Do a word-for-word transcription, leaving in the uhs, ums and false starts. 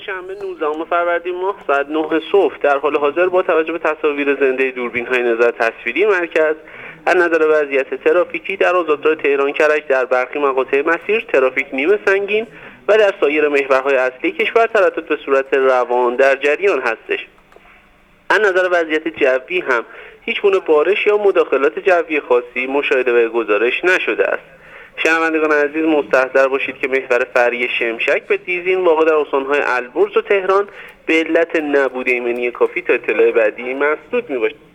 شنبه نوزدهم فروردین ماه ساعت نه صبح در حال حاضر با توجه به تصاویر زنده دوربین‌های نظر تصویری مرکز از نظر وضعیت ترافیکی در آزادراه تهران کرج در برخی مقاطع مسیر ترافیک نیمه سنگین و در سایر محورهای اصلی کشور تردد به صورت روان در جریان هستش. از نظر وضعیت جوی هم هیچ گونه بارش یا مداخلات جوی خاصی مشاهده و گزارش نشده است. شنوندگان عزیز مستحضر باشید که محور فرعی شمشک به دیزین واقع در استان‌های البرز و تهران به علت نبود ایمنی کافی تا اطلاع بعدی مسدود می‌باشد.